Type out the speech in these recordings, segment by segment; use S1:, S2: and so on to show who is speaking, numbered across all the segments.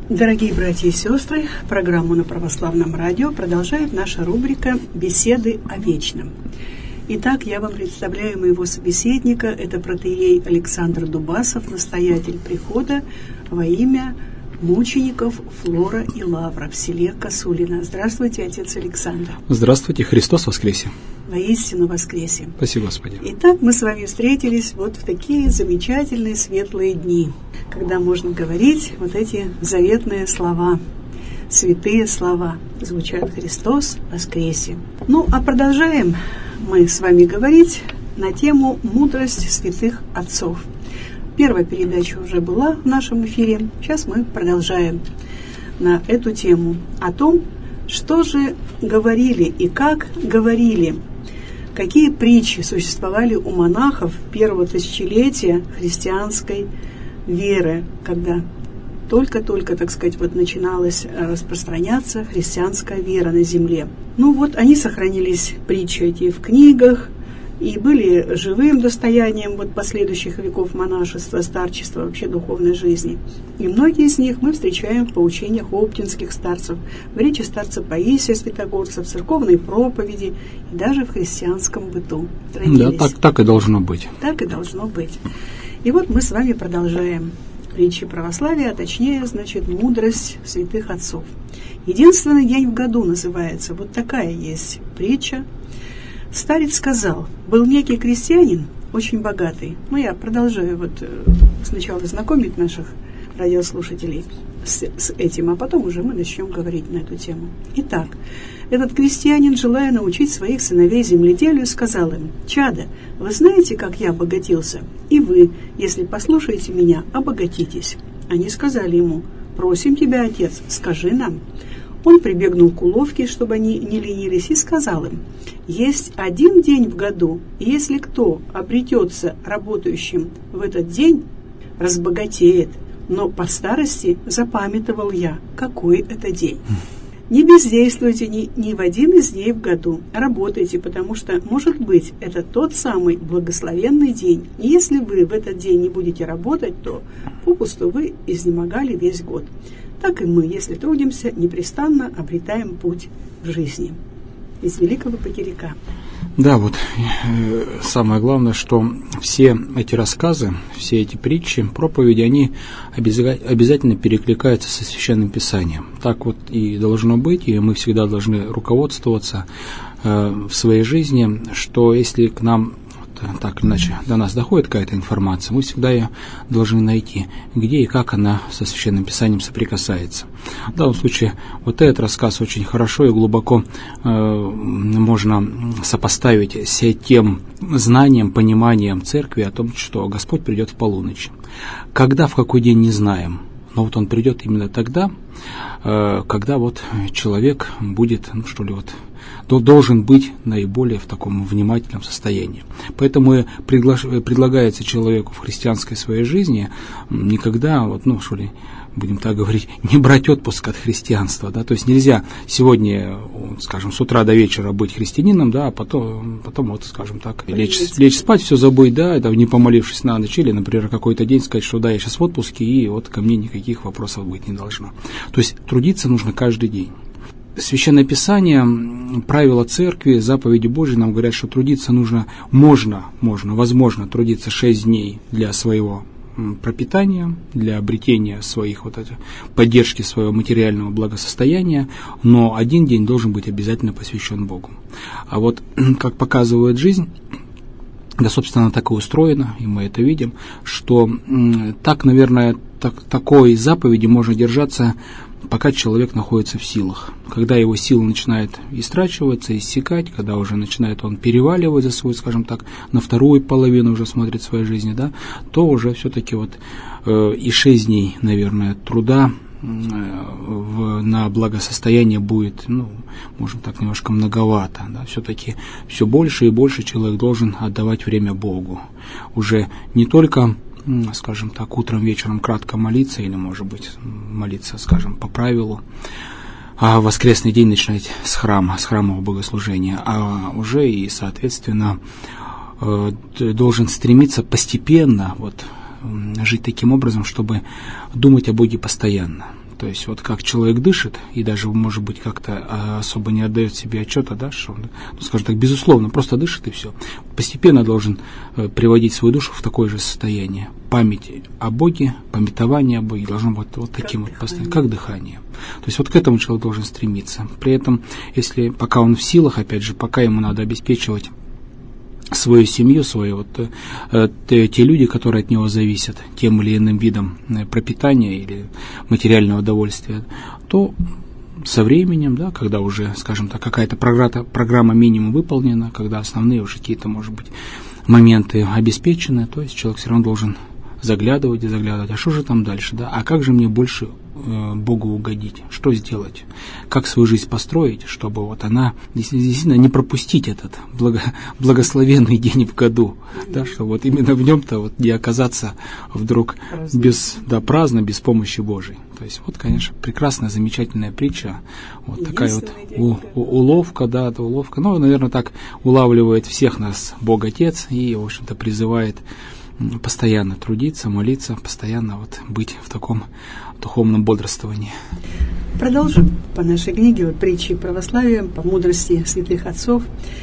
S1: Дорогие братья и сестры, программу на Православном радио продолжает наша рубрика «Беседы о вечном». Итак, я вам представляю моего собеседника. Это протоиерей Александр Дубасов, настоятель прихода во имя мучеников Флора и Лавра в селе Косулино. Здравствуйте, отец Александр.
S2: Здравствуйте, Христос воскресе.
S1: Воистину воскресе.
S2: Спасибо, Господи.
S1: Итак, мы с вами встретились вот в такие замечательные светлые дни, когда можно говорить вот эти заветные слова, святые слова. Звучат «Христос воскресе». Ну, а продолжаем мы с вами говорить на тему «Мудрость святых отцов». Первая передача уже была в нашем эфире. Сейчас мы продолжаем на эту тему о том, что же говорили и как говорили, какие притчи существовали у монахов первого тысячелетия христианской веры, когда только-только, так сказать, вот начиналась распространяться христианская вера на земле. Ну вот они сохранились, притчи эти, в книгах, и были живым достоянием вот последующих веков монашества, старчества, вообще духовной жизни. И многие из них мы встречаем в поучениях оптинских старцев, в речи старца Паисия Святогорца, в церковной проповеди и даже в христианском быту.
S2: Да, так и должно быть.
S1: Так и должно быть. И вот мы с вами продолжаем притчи православия, а точнее, значит, мудрость святых отцов. Единственный день в году называется. Вот такая есть притча. Старец сказал: был некий крестьянин, очень богатый. Ну, я продолжаю вот сначала знакомить наших радиослушателей с этим, а потом уже мы начнем говорить на эту тему. Итак, этот крестьянин, желая научить своих сыновей земледелию, сказал им: «Чадо, вы знаете, как я обогатился? И вы, если послушаете меня, обогатитесь». Они сказали ему: «Просим тебя, отец, скажи нам». Он прибегнул к уловке, чтобы они не ленились, и сказал им: «Есть один день в году, и если кто обретется работающим в этот день, разбогатеет, но по старости запамятовал я, какой это день. Не бездействуйте ни в один из дней в году, работайте, потому что, может быть, это тот самый благословенный день. И если вы в этот день не будете работать, то попусту вы изнемогали весь год. Так и мы, если трудимся, непрестанно обретаем путь в жизни». Из Великого Патерика.
S2: Да, вот самое главное, что все эти рассказы, все эти притчи, проповеди, они обязательно перекликаются со Священным Писанием. Так вот и должно быть, и мы всегда должны руководствоваться в своей жизни, что если к нам так или иначе до нас доходит какая-то информация, мы всегда ее должны найти, где и как она со Священным Писанием соприкасается. В данном случае вот этот рассказ очень хорошо и глубоко можно сопоставить с тем знанием, пониманием церкви о том, что Господь придет в полуночь. Когда, в какой день, не знаем, но вот Он придет именно тогда, когда вот человек будет, должен быть наиболее в таком внимательном состоянии. Поэтому предлагается человеку в христианской своей жизни никогда, будем так говорить, не брать отпуск от христианства. Да? То есть нельзя сегодня, скажем, с утра до вечера быть христианином, да, а потом скажем так, лечь спать, все забыть, да, это не помолившись на ночь, или, например, какой-то день сказать, что да, я сейчас в отпуске, и вот ко мне никаких вопросов быть не должно. То есть трудиться нужно каждый день. Священное Писание, правила церкви, заповеди Божьи нам говорят, что трудиться нужно, возможно трудиться 6 дней для своего пропитания, для обретения своих поддержки своего материального благосостояния, но один день должен быть обязательно посвящен Богу. А вот, как показывает жизнь, да, собственно, так и устроено, и мы это видим, что так, наверное, такой заповеди можно держаться, пока человек находится в силах. Когда его силы начинают истрачиваться, иссякать, когда уже начинает он переваливать за свою, скажем так, на вторую половину уже смотрит своей жизни, да, то уже все-таки и 6 дней, наверное, труда на благосостояние будет, можно так немножко многовато, да, все-таки все больше и больше человек должен отдавать время Богу. Уже не только, скажем так, утром, вечером кратко молиться, или, может быть, молиться, скажем, по правилу, а воскресный день начинать с храмового богослужения, а уже и, соответственно, должен стремиться постепенно жить таким образом, чтобы думать о Боге постоянно. То есть вот как человек дышит и даже, может быть, как-то особо не отдает себе отчета, да, что он, ну, скажем так, безусловно, просто дышит и все. Постепенно должен приводить свою душу в такое же состояние. Память о Боге, памятование о Боге должно быть вот таким вот постоянно, как дыхание. То есть вот к этому человек должен стремиться. При этом, если пока он в силах, опять же, пока ему надо обеспечивать свою семью, те люди, которые от него зависят, тем или иным видом пропитания или материального удовольствия, то со временем, да, когда уже, скажем так, какая-то программа минимум выполнена, когда основные уже какие-то, может быть, моменты обеспечены, то есть человек все равно должен заглядывать, а что же там дальше, да, а как же мне больше Богу угодить, что сделать, как свою жизнь построить, чтобы вот она действительно не пропустить этот благословенный день в году, да, что вот именно в нем-то вот не оказаться вдруг праздно, без помощи Божией. То есть вот, конечно, прекрасная, замечательная притча, вот такая вот уловка, ну, наверное, так улавливает всех нас Бог Отец и, в общем-то, призывает постоянно трудиться, молиться, постоянно вот быть в таком духовном бодрствовании.
S1: Продолжим по нашей книге «Притчи православия», по мудрости святых отцов.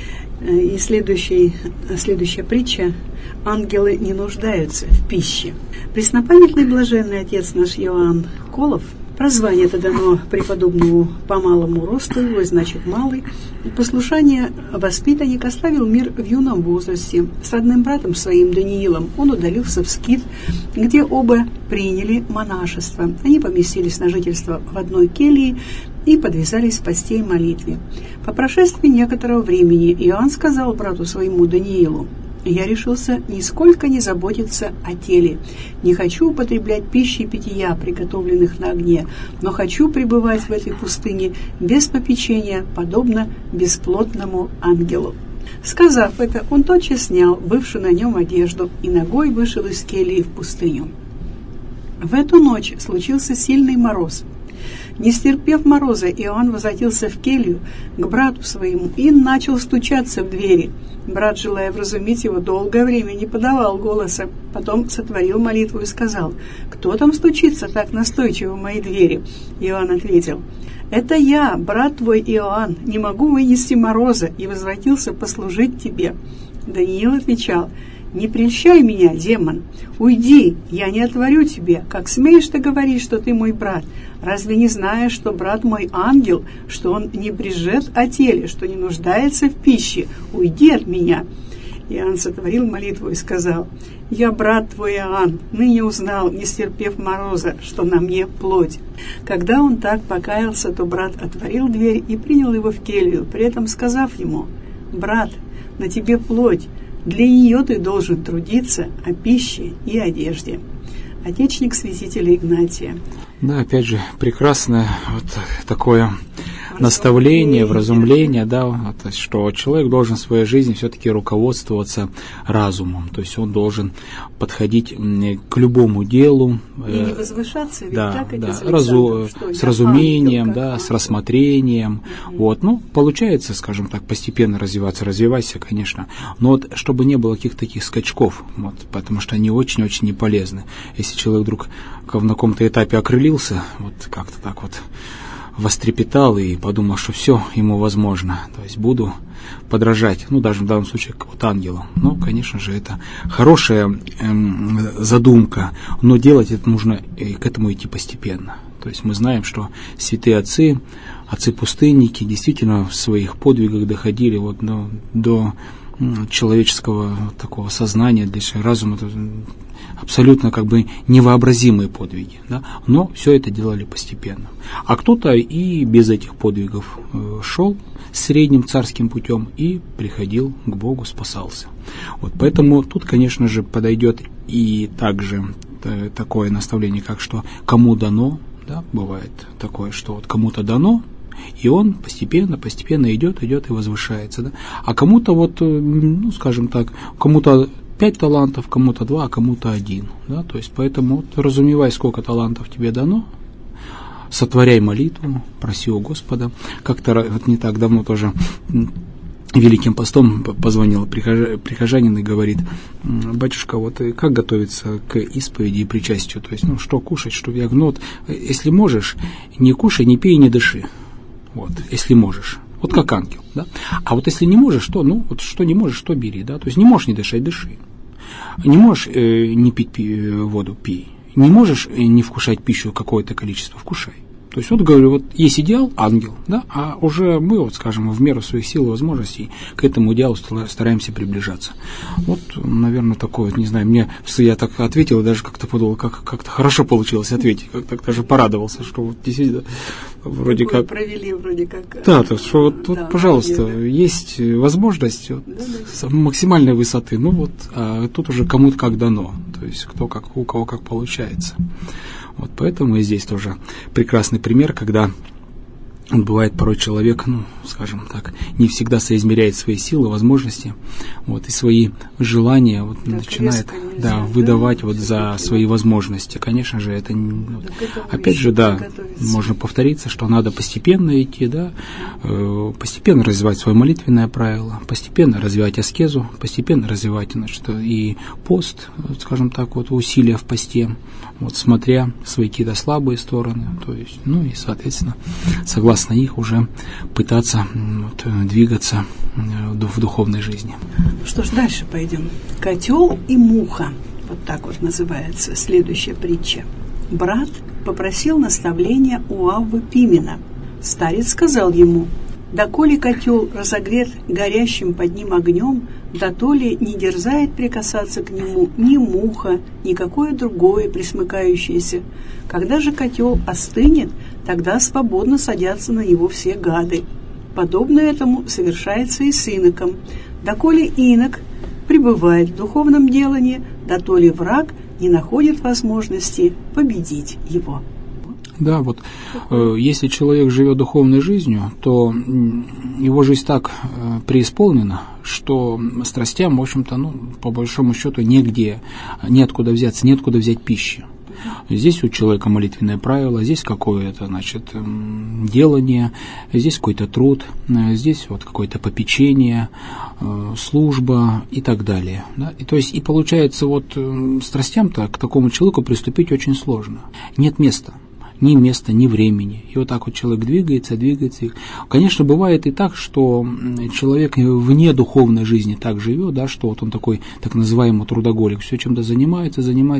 S1: И следующая притча: «Ангелы не нуждаются в пище». Преснопамятный блаженный отец наш Иоанн Колов, прозвание это дано преподобному по малому росту, его значит малый, и послушание воспитанник оставил мир в юном возрасте. С родным братом своим Даниилом он удалился в Скит, где оба приняли монашество. Они поместились на жительство в одной келье и подвязались в посте и молитве. По прошествии некоторого времени Иоанн сказал брату своему Даниилу: «Я решился нисколько не заботиться о теле. Не хочу употреблять пищи и питья, приготовленных на огне, но хочу пребывать в этой пустыне без попечения, подобно бесплотному ангелу». Сказав это, он тотчас снял бывшую на нем одежду и ногой вышел из кельи в пустыню. В эту ночь случился сильный мороз. Не стерпев мороза, Иоанн возвратился в келью к брату своему и начал стучаться в двери. Брат, желая вразумить его, долгое время не подавал голоса. Потом сотворил молитву и сказал: «Кто там стучится так настойчиво в мои двери?» Иоанн ответил: «Это я, брат твой Иоанн, не могу вынести мороза и возвратился послужить тебе». Даниил отвечал: «Не прельщай меня, демон, уйди, я не отворю тебе. Как смеешь ты говорить, что ты мой брат? Разве не знаешь, что брат мой ангел, что он не брежет о теле, что не нуждается в пище? Уйди от меня». Иоанн сотворил молитву и сказал: «Я брат твой Иоанн, ныне узнал, не стерпев мороза, что на мне плоть». Когда он так покаялся, то брат отворил дверь и принял его в келью, при этом сказав ему: «Брат, на тебе плоть, для нее ты должен трудиться о пище и одежде». Отечник святителя Игнатия.
S2: Да, опять же, прекрасное вот такое наставление, вразумление, да, то есть, что человек должен в своей жизни все-таки руководствоваться разумом, то есть он должен подходить к любому делу.
S1: И не возвышаться, ведь так это
S2: с разумением, да, с рассмотрением. Вот, ну, получается, скажем так, постепенно развивайся, конечно, но вот чтобы не было каких-то таких скачков, вот, потому что они очень-очень не полезны. Если человек вдруг на каком-то этапе окрылился, вот как-то так вот вострепетал и подумал, что все ему возможно, то есть буду подражать, ну, даже в данном случае вот ангелу. Ну, конечно же, это хорошая задумка, но делать это нужно и к этому идти постепенно. То есть мы знаем, что святые отцы-пустынники действительно в своих подвигах доходили вот до человеческого такого сознания, для разума, абсолютно как бы невообразимые подвиги, да? Но все это делали постепенно. А кто-то и без этих подвигов шел средним царским путем и приходил к Богу, спасался. Вот, поэтому тут, конечно же, подойдет и также такое наставление, как что кому дано, да, бывает такое, что вот кому-то дано, и он постепенно идет и возвышается, да? А кому-то вот, ну, скажем так, кому-то 5 талантов, кому-то 2, а кому-то 1, да? То есть поэтому вот, разумевай, сколько талантов тебе дано, сотворяй молитву, проси у Господа. Как-то вот не так давно тоже Великим постом позвонил прихожанин и говорит: батюшка, вот как готовиться к исповеди и причастию? То есть, что кушать, что ягнот. Если можешь, не кушай, не пей, не дыши. Вот, если можешь. Вот как ангел, да? А вот если не можешь, то, что не можешь, то бери, да? То есть не можешь не дышать, дыши. Не можешь не пить воду, пей. Не можешь не вкушать пищу какое-то количество, вкушай. То есть, говорю, вот есть идеал, ангел, да, а уже мы, скажем, в меру своих сил и возможностей к этому идеалу стараемся приближаться. Вот, наверное, такое, не знаю, я так ответил, даже как-то подумал, как-то хорошо получилось ответить, как-то даже порадовался, что вот действительно вроде как...
S1: Провели вроде как...
S2: Да, так что вот пожалуйста, есть возможность максимальной высоты, а тут уже кому-то как дано, то есть у кого как получается. Вот поэтому и здесь тоже прекрасный пример, когда бывает порой человек, скажем так, не всегда соизмеряет свои силы, возможности, и свои желания начинает выдавать за свои возможности. Конечно же, это опять же, можно повториться, что надо постепенно идти, постепенно развивать свое молитвенное правило, постепенно развивать аскезу, постепенно развивать, и пост, скажем так, усилия в посте, смотря свои какие-то слабые стороны, то есть, и, соответственно, согласно их уже пытаться двигаться в духовной жизни.
S1: Что ж, дальше пойдем. Котел и муха. Вот так называется следующая притча. Брат попросил наставления у Аввы Пимена. Старец сказал ему: «Доколе котел разогрет горящим под ним огнем, дотоле не дерзает прикасаться к нему ни муха, ни какое другое присмыкающееся. Когда же котел остынет, тогда свободно садятся на него все гады. Подобно этому совершается и с иноком. Доколе инок пребывает в духовном делании, дотоле враг не находит возможности победить его».
S2: Да, если человек живет духовной жизнью, то его жизнь так преисполнена, что страстям, в общем-то, по большому счету, неоткуда взяться, неоткуда взять пищи. Здесь у человека молитвенное правило, здесь какое-то, делание, здесь какой-то труд, здесь какое-то попечение, служба и так далее. Да? И получается, страстям-то к такому человеку приступить очень сложно. Нет места. Ни места, ни времени. И так человек двигается. Конечно, бывает и так, что человек вне духовной жизни так живет, что он такой так называемый трудоголик, все чем-то занимается.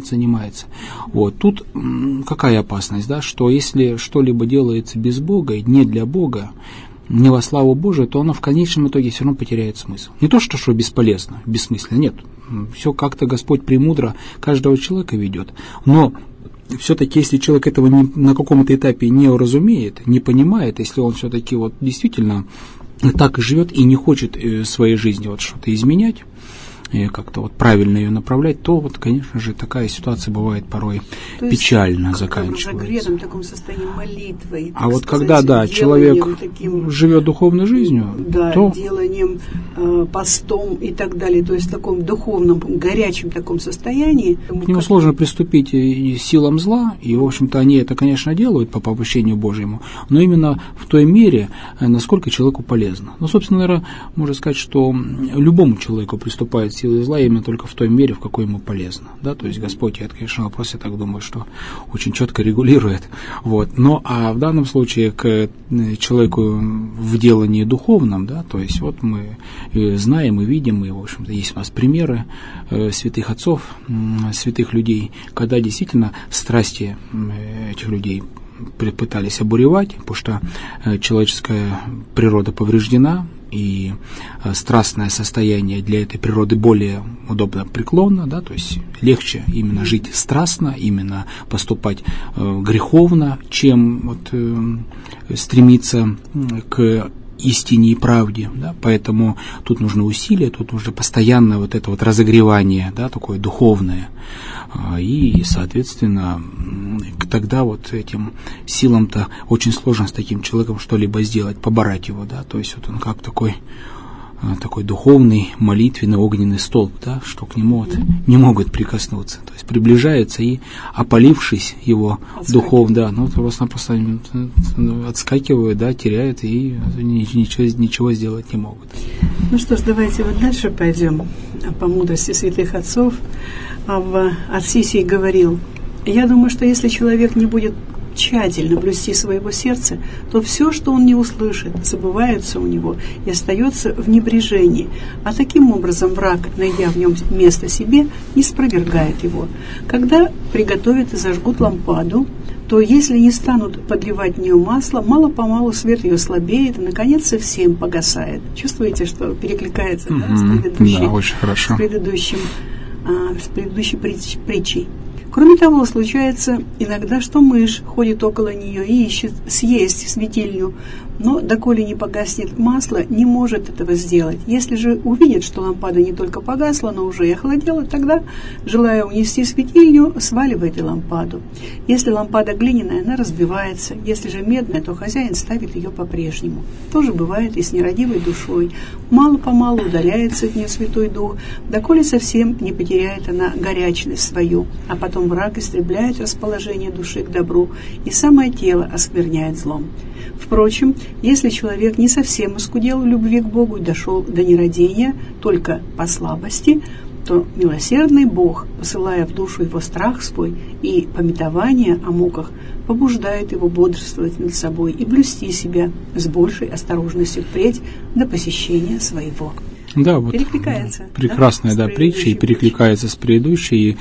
S2: Тут какая опасность, что если что-либо делается без Бога и не для Бога, не во славу Божию, то оно в конечном итоге все равно потеряет смысл. Не то, что бесполезно, бессмысленно, нет. Все как-то Господь премудро каждого человека ведет. Но все-таки, если человек этого на каком-то этапе не уразумеет, не понимает, если он все-таки действительно так и живет и не хочет в своей жизни что-то изменять, и как-то правильно ее направлять, то конечно же, такая ситуация бывает порой печально заканчивается. В
S1: разогретом таком состоянии молитвой.
S2: А когда, человек живет духовной жизнью, то...
S1: деланием, постом и так далее, то есть в таком духовном, горячем таком состоянии.
S2: К нему сложно приступить и силам зла, и, в общем-то, они это, конечно, делают по попущению Божьему, но именно в той мере, насколько человеку полезно. Собственно, наверное, можно сказать, что любому человеку приступает силы зла именно только в той мере, в какой ему полезно. То есть Господь, это, конечно, вопрос, я так думаю, что очень четко регулирует. Но а в данном случае к человеку в делании духовном, то есть мы знаем и видим, и, в общем-то, есть у нас примеры святых отцов, святых людей, когда действительно страсти этих людей пытались обуревать, потому что человеческая природа повреждена, и страстное состояние для этой природы более удобно преклонно, то есть легче именно жить страстно, именно поступать греховно, чем стремиться к истине и правде, поэтому тут нужны усилия, тут нужно постоянно это разогревание, такое духовное, и, соответственно, тогда этим силам-то очень сложно с таким человеком что-либо сделать, побороть его, то есть он как такой духовный, молитвенный, огненный столб, что к нему не могут прикоснуться, то есть приближается и, опалившись его духовно, просто-напросто отскакивают, теряют и ничего сделать не могут.
S1: Ну что ж, давайте вот дальше пойдем по мудрости святых отцов. Ар-Сиси говорил: я думаю, что если человек не будет тщательно блюсти своего сердца, то все, что он не услышит, забывается у него и остается в небрежении. А таким образом враг, найдя в нем место себе, не спровергает его. Когда приготовят и зажгут лампаду, то если не станут подливать в нее масло, мало-помалу свет ее слабеет и, наконец, совсем погасает. Чувствуете, что перекликается с предыдущей,
S2: да, очень хорошо.
S1: с предыдущей притчей? Кроме того, случается иногда, что мышь ходит около нее и ищет съесть светильню, но, доколе не погаснет масло, не может этого сделать. Если же увидит, что лампада не только погасла, но уже и охладела, тогда, желая унести светильню, сваливает и лампаду. Если лампада глиняная, она разбивается, если же медная, то хозяин ставит ее по-прежнему. То же бывает и с нерадивой душой. Мало-помалу удаляется от нее Святой Дух, доколе совсем не потеряет она горячность свою, а потом враг истребляет расположение души к добру и самое тело оскверняет злом. Впрочем, если человек не совсем оскудел в любви к Богу и дошел до нерадения только по слабости, то милосердный Бог, посылая в душу его страх свой и памятование о муках, побуждает его бодрствовать над собой и блюсти себя с большей осторожностью впредь до посещения своего.
S2: Да, вот
S1: перекликается,
S2: прекрасная, да, притча, и перекликается с предыдущей.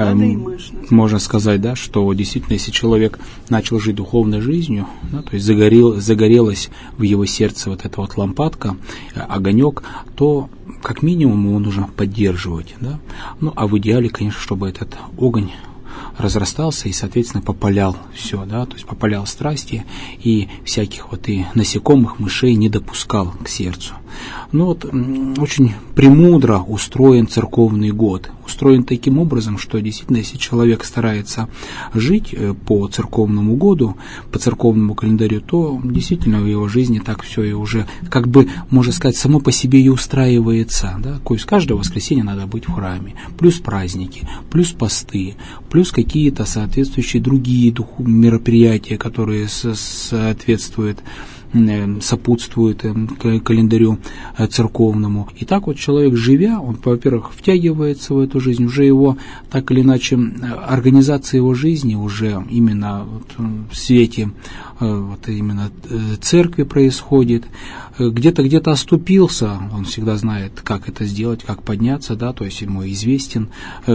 S2: Можно сказать, да, что действительно, если человек начал жить духовной жизнью, да, то есть загорелась в его сердце вот эта вот лампадка, огонек, то как минимум его нужно поддерживать, да. Ну, а в идеале, конечно, чтобы этот огонь разрастался и, соответственно, попалял все, да, то есть попалял страсти и всяких вот и насекомых, мышей не допускал к сердцу. Ну вот очень премудро устроен церковный год. Устроен таким образом, что действительно, если человек старается жить по церковному году, по церковному календарю, то действительно в его жизни так все и уже, как бы, можно сказать, само по себе и устраивается. Да? То есть каждое воскресенье надо быть в храме, плюс праздники, плюс посты, плюс какие-то соответствующие другие мероприятия, которые соответствуют, сопутствует календарю церковному. И так вот человек, живя, он, во-первых, втягивается в эту жизнь, уже его, так или иначе, организация его жизни уже именно вот в свете вот именно церкви происходит. Где-то оступился, он всегда знает, как это сделать, как подняться, да, то есть ему известен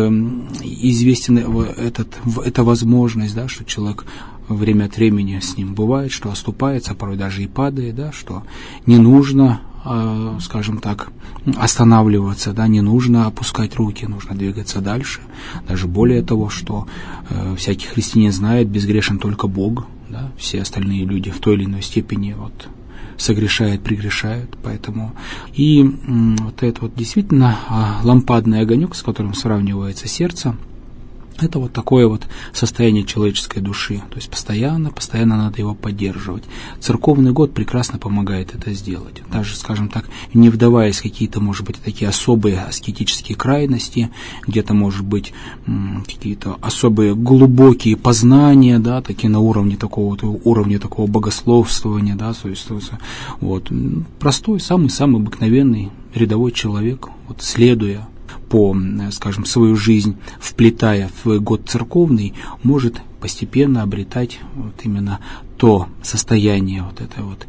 S2: эта возможность, да, что человек время от времени с ним бывает, что оступается, порой даже и падает, да, что не нужно, скажем так, останавливаться, да, не нужно опускать руки, нужно двигаться дальше. Даже более того, что всякий христианин знает, безгрешен только Бог, да, все остальные люди в той или иной степени вот согрешают, прегрешают, поэтому и вот это вот действительно лампадный огонек, с которым сравнивается сердце, это вот такое вот состояние человеческой души. То есть постоянно надо его поддерживать. Церковный год прекрасно помогает это сделать. Даже, скажем так, не вдаваясь в какие-то, может быть, такие особые аскетические крайности, где-то, может быть, какие-то особые глубокие познания, да, такие на уровне такого богословствования, да, то есть вот, простой, самый обыкновенный рядовой человек, вот, следуя по, скажем, свою жизнь, вплетая в год церковный, может постепенно обретать вот именно то состояние вот этой вот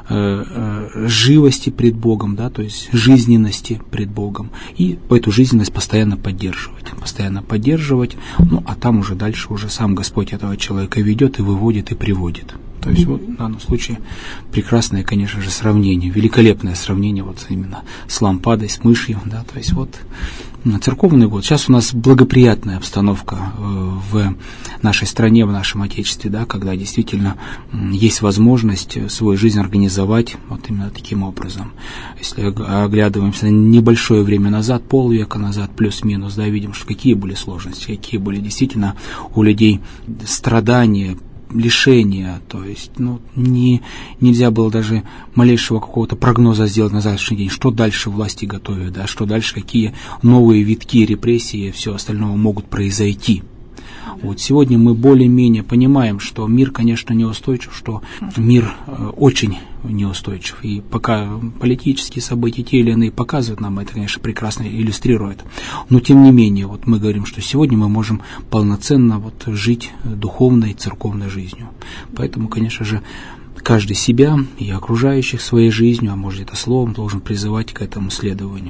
S2: живости пред Богом, да, то есть жизненности пред Богом, и эту жизненность постоянно поддерживать, ну, а там уже дальше уже сам Господь этого человека ведет и выводит и приводит. То есть вот в данном случае прекрасное, конечно же, сравнение, великолепное сравнение вот именно с лампадой, с мышью, да, то есть вот церковный год. Сейчас у нас благоприятная обстановка в нашей стране, в нашем Отечестве, да, когда действительно есть возможность свою жизнь организовать вот именно таким образом. Если оглядываемся на небольшое время назад, полвека назад, плюс-минус, да, видим, что какие были сложности, какие были действительно у людей страдания, лишения, то есть, ну, нельзя было даже малейшего какого-то прогноза сделать на завтрашний день, что дальше власти готовят, да, что дальше, какие новые витки репрессий и все остальное могут произойти. Вот сегодня мы более-менее понимаем, что мир, конечно, неустойчив, что мир очень неустойчив. И пока политические события те или иные показывают нам, это, конечно, прекрасно иллюстрирует. Но, тем не менее, вот мы говорим, что сегодня мы можем полноценно вот жить духовной, церковной жизнью. Поэтому, конечно же, каждый себя и окружающих своей жизнью, а может это словом, должен призывать к этому следованию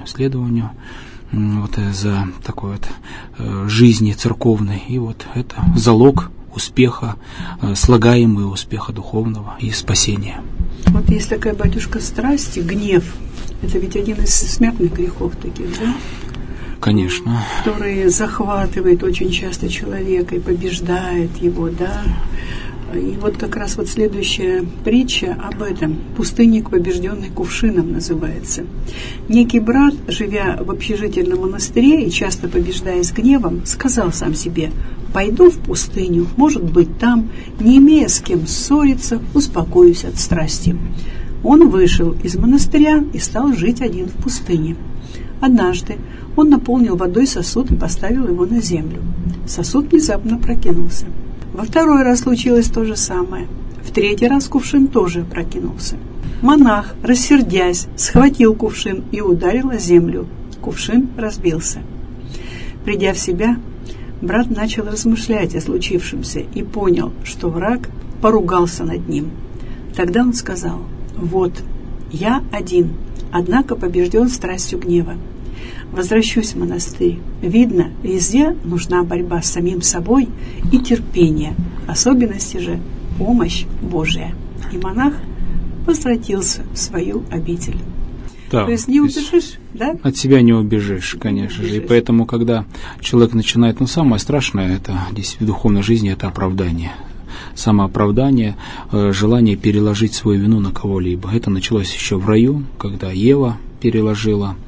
S2: вот за такой вот жизни церковной. И вот это залог успеха, слагаемый успеха духовного и спасения.
S1: Вот есть такая, батюшка, страсть, гнев. Это ведь один из смертных грехов таких, да?
S2: Конечно.
S1: Который захватывает очень часто человека и побеждает его, да? И вот как раз вот следующая притча об этом. «Пустынник, побежденный кувшином» называется. Некий брат, живя в общежительном монастыре и часто побеждаясь гневом, сказал сам себе: «Пойду в пустыню, может быть, там, не имея с кем ссориться, успокоюсь от страсти». Он вышел из монастыря и стал жить один в пустыне. Однажды он наполнил водой сосуд и поставил его на землю. Сосуд внезапно прокинулся. Во второй раз случилось то же самое. В третий раз кувшин тоже опрокинулся. Монах, рассердясь, схватил кувшин и ударил о землю. Кувшин разбился. Придя в себя, брат начал размышлять о случившемся и понял, что враг поругался над ним. Тогда он сказал: «Вот, я один, однако побежден страстью гнева. Возвращусь в монастырь. Видно, везде нужна борьба с самим собой и терпение, особенности же помощь Божия». И монах возвратился в свою обитель.
S2: Да,
S1: то есть не убежишь, да?
S2: От себя не убежишь, конечно же. И поэтому, когда человек начинает, самое страшное, это здесь в духовной жизни, это оправдание. Самооправдание, желание переложить свою вину на кого-либо. Это началось еще в раю, когда Ева переложила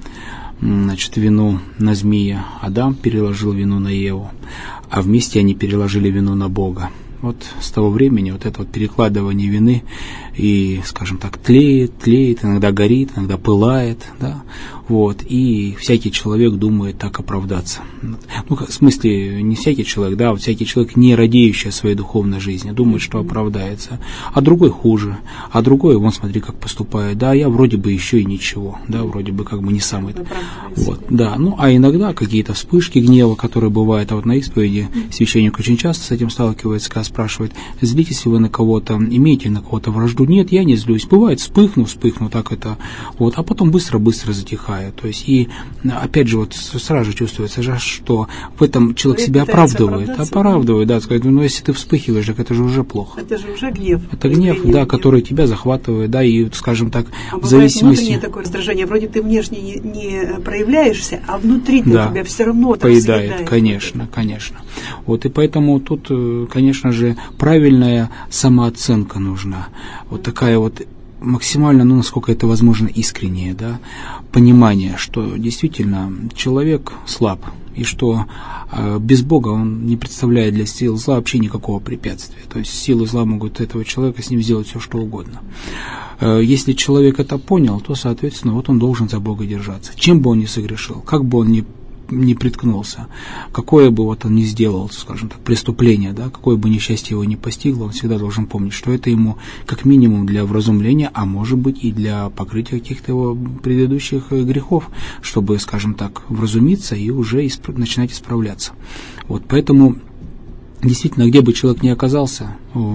S2: вину на змея, Адам переложил вину на Еву, а вместе они переложили вину на Бога. Вот с того времени вот это вот перекладывание вины и, скажем так, тлеет, иногда горит, иногда пылает, да, вот, и всякий человек думает так оправдаться. В смысле, не всякий человек, да, вот всякий человек, не радеющий о своей духовной жизни, думает, что оправдается, а другой хуже, а другой, вон, смотри, как поступает, да, я вроде бы еще и ничего, да, вроде бы как бы не самый, вот, да, а иногда какие-то вспышки гнева, которые бывают, а вот на исповеди священник очень часто с этим сталкивается, когда спрашивает: злитесь ли вы на кого-то, имеете на кого-то вражду? Нет, я не злюсь. Бывает, вспыхну, так это, вот, а потом быстро-быстро затихаю. То есть, и опять же, вот сразу же чувствуется, что в этом человек себя оправдывает, да, сказать, если ты вспыхиваешь, так это же уже плохо.
S1: Это же уже гнев.
S2: Это гнев, да, который тебя захватывает, да, и, скажем так,
S1: в зависимости... внутреннее такое раздражение, вроде ты внешне не проявляешься, а внутри тебя все равно там
S2: поедает, конечно. Вот, и поэтому тут, конечно же, правильная самооценка нужна. Вот такая вот максимально, насколько это возможно, искреннее, да, понимание, что действительно человек слаб, и что без Бога он не представляет для сил зла вообще никакого препятствия. То есть силы зла могут этого человека с ним сделать все, что угодно. Если человек это понял, то, соответственно, вот он должен за Бога держаться. Чем бы он ни согрешил, как бы он ни приткнулся, какое бы вот он ни сделал, скажем так, преступление, да, какое бы несчастье его ни постигло, он всегда должен помнить, что это ему как минимум для вразумления, а может быть и для покрытия каких-то его предыдущих грехов, чтобы, скажем так, вразумиться и уже начинать исправляться. Вот поэтому действительно, где бы человек ни оказался,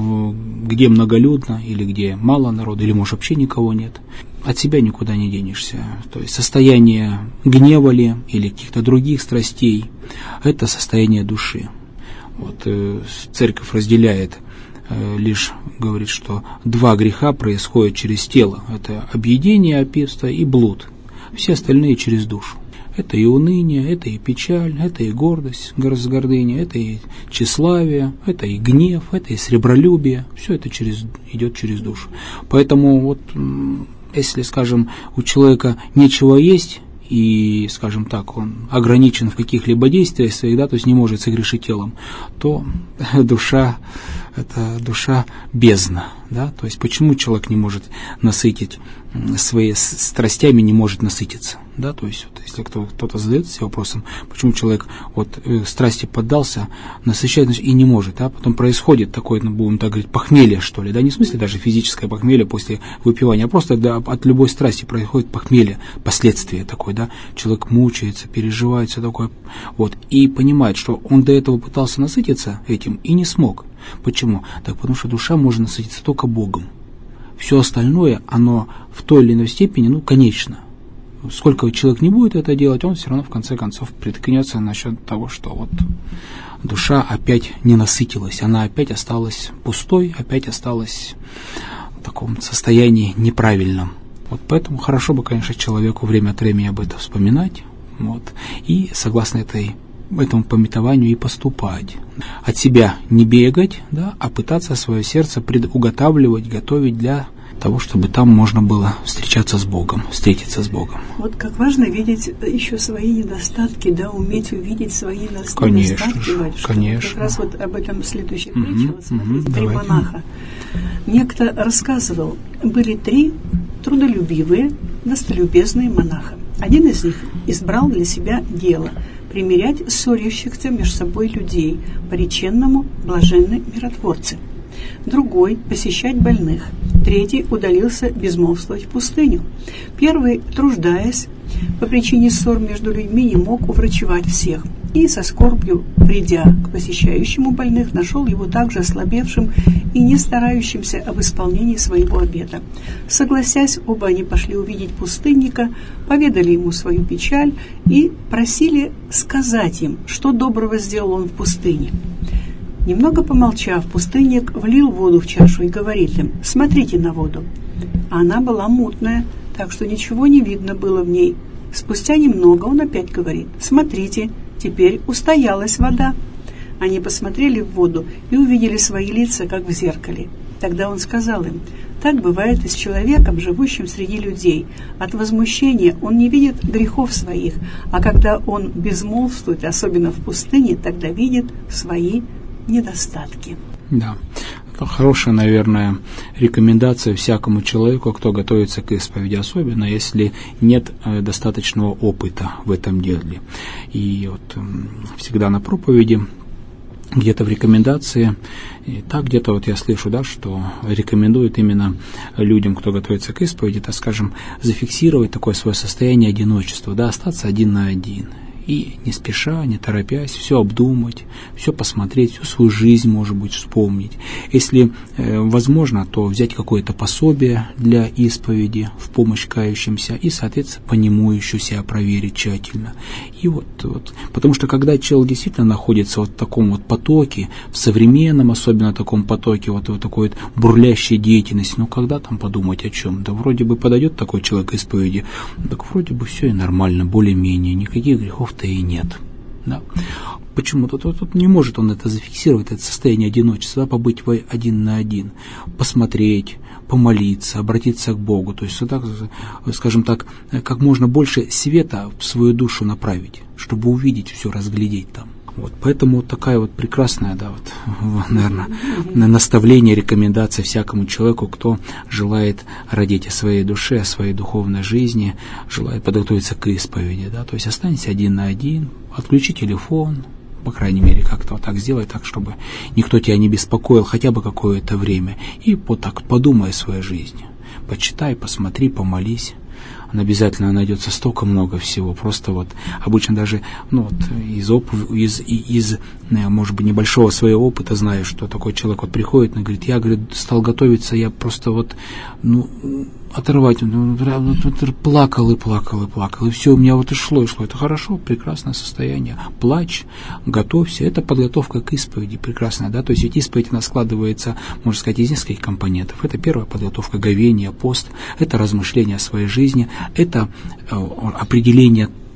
S2: где многолюдно, или где мало народу, или, может, вообще никого нет, от себя никуда не денешься. То есть состояние гнева ли, или каких-то других страстей, это состояние души. Вот церковь разделяет, лишь говорит, что два греха происходят через тело. Это объедение, опьянство и блуд. Все остальные через душу. Это и уныние, это и печаль, это и гордость, гордыня, это и тщеславие, это и гнев, это и сребролюбие. Все это идет через душу. Поэтому вот, если, скажем, у человека нечего есть, и, скажем так, он ограничен в каких-либо действиях своих, да, то есть не может согрешить телом, то душа это душа бездна, да, то есть почему человек не может насытить своими страстями, не может насытиться, да, то есть вот, если кто-то задается себе вопросом, почему человек страсти поддался, насыщает и не может, а потом происходит такое, будем так говорить, похмелье, что ли, да, не в смысле даже физическое похмелье после выпивания, а просто от любой страсти происходит похмелье, последствие такое, да, человек мучается, переживает, все такое, вот, и понимает, что он до этого пытался насытиться этим и не смог. Почему? Так потому что душа может насытиться только Богом. Все остальное, оно в той или иной степени, конечно. Сколько человек не будет это делать, он все равно в конце концов приткнется насчет того, что вот душа опять не насытилась, она опять осталась пустой, опять осталась в таком состоянии неправильном. Вот поэтому хорошо бы, конечно, человеку время от времени об этом вспоминать, вот, и согласно этому памятованию и поступать. От себя не бегать, да, а пытаться свое сердце предуготавливать, готовить для того, чтобы там можно было встретиться с Богом.
S1: Вот как важно видеть еще свои недостатки, да, уметь увидеть свои недостатки.
S2: Конечно.
S1: Как раз вот об этом следующей притче. Вот смотрите, 3 монаха. Некто рассказывал, были 3 трудолюбивые, достолюбезные монаха. Один из них избрал для себя дело – примирять ссорящихся между собой людей, по-реченному блаженны миротворцы. Другой – посещать больных. Третий удалился безмолвствовать в пустыню. Первый, труждаясь, по причине ссор между людьми не мог уврачевать всех. И со скорбью, придя к посещающему больных, нашел его также ослабевшим и не старающимся об исполнении своего обета. Согласясь, оба они пошли увидеть пустынника, поведали ему свою печаль и просили сказать им, что доброго сделал он в пустыне. Немного помолчав, пустынник влил воду в чашу и говорит им: «Смотрите на воду». А она была мутная, так что ничего не видно было в ней. Спустя немного он опять говорит: «Смотрите, теперь устоялась вода». Они посмотрели в воду и увидели свои лица, как в зеркале. Тогда он сказал им: «Так бывает и с человеком, живущим среди людей. От возмущения он не видит грехов своих, а когда он безмолвствует, особенно в пустыне, тогда видит свои недостатки».
S2: Да, это хорошая, наверное, рекомендация всякому человеку, кто готовится к исповеди, особенно если нет достаточного опыта в этом деле. И вот всегда на проповеди, где-то в рекомендации, и так где-то вот я слышу, да, что рекомендуют именно людям, кто готовится к исповеди, так скажем, зафиксировать такое свое состояние одиночества, да, остаться один на один. И не спеша, не торопясь, все обдумать, все посмотреть, всю свою жизнь, может быть, вспомнить. Если возможно, то взять какое-то пособие для исповеди в помощь кающимся и, соответственно, по нему еще себя проверить тщательно. И вот, потому что когда человек действительно находится вот в таком вот потоке, в современном особенно таком потоке, вот в такой вот бурлящей деятельности, когда там подумать о чем? Да вроде бы подойдет такой человек к исповеди, так вроде бы все и нормально, более-менее, никаких грехов-то и нет. Да. Почему? Тут не может он это зафиксировать, это состояние одиночества, да, побыть один на один, посмотреть, помолиться, обратиться к Богу, то есть, так, скажем так, как можно больше света в свою душу направить, чтобы увидеть все, разглядеть там. Вот, поэтому вот такая вот прекрасная, да, вот, наверное, наставление, рекомендация всякому человеку, кто желает родить о своей душе, о своей духовной жизни, желает подготовиться к исповеди, да, то есть останься один на один, отключи телефон, по крайней мере, как-то вот так сделай, так, чтобы никто тебя не беспокоил хотя бы какое-то время, и вот так подумай о своей жизни, почитай, посмотри, помолись. Обязательно найдется столько много всего. Просто вот обычно даже из может быть, небольшого своего опыта знаю, что такой человек вот приходит и говорит: я, говорит, стал готовиться, я просто оторвать, плакал, и все у меня вот и шло. Это хорошо, прекрасное состояние. Плачь, готовься, это подготовка к исповеди, прекрасная, да, то есть ведь исповедь она складывается, можно сказать, из нескольких компонентов. Это первая подготовка, говение, пост, это размышление о своей жизни, это определение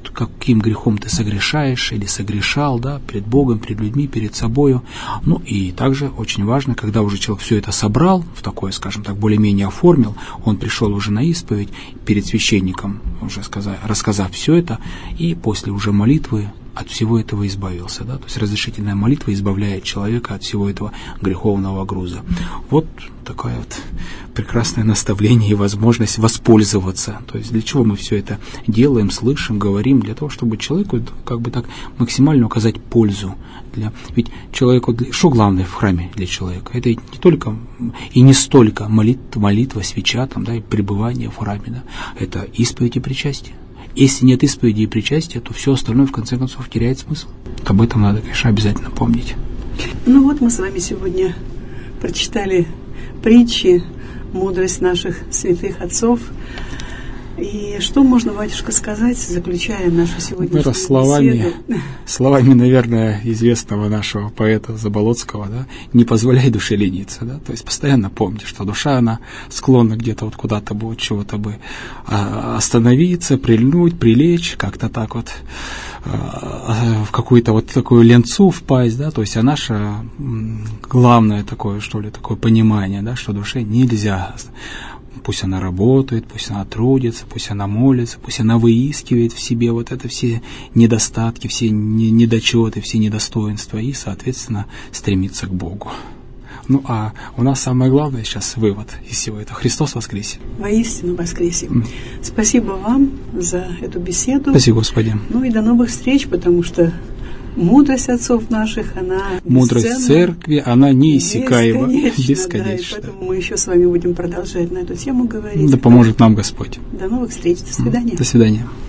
S2: каким грехом ты согрешаешь или согрешал, да, перед Богом, перед людьми, перед собою. Ну и также очень важно, когда уже человек все это собрал, в такое, скажем так, более-менее оформил, он пришел уже на исповедь перед священником, уже рассказав все это, и после уже молитвы от всего этого избавился, да, то есть разрешительная молитва избавляет человека от всего этого греховного груза. Вот такое вот прекрасное наставление и возможность воспользоваться. То есть для чего мы все это делаем, слышим, говорим? Для того, чтобы человеку как бы так максимально указать пользу. Ведь человеку, что главное в храме для человека? Это не только и не столько молитва, свеча, там, да, и пребывание в храме, да, это исповедь и причастие. Если нет исповеди и причастия, то все остальное, в конце концов, теряет смысл. Об этом надо, конечно, обязательно помнить.
S1: Ну вот мы с вами сегодня прочитали притчи, мудрость наших святых отцов. И что можно, батюшка, сказать, заключая нашу сегодняшнюю беседу?
S2: Словами, наверное, известного нашего поэта Заболоцкого, да, не позволяй душе лениться, да, то есть постоянно помни, что душа, она склонна где-то вот куда-то бы, вот чего-то бы остановиться, прильнуть, прилечь, как-то так вот в какую-то вот такую ленцу впасть, да, то есть наше главное такое, что ли, такое понимание, да, что душе нельзя. Пусть она работает, пусть она трудится, пусть она молится, пусть она выискивает в себе вот это все недостатки, все недочеты, все недостоинства и, соответственно, стремится к Богу. Ну, а у нас самое главное сейчас вывод из всего этого. Христос воскресе! Воистину воскресе!
S1: Спасибо вам за эту беседу.
S2: Спасибо, Господи!
S1: Ну и до новых встреч, потому что мудрость отцов наших, она
S2: мудрость церкви, она неиссякаема, бесконечна.
S1: Да, и поэтому мы еще с вами будем продолжать на эту тему говорить.
S2: Да поможет нам Господь.
S1: До новых встреч. До свидания.
S2: До свидания.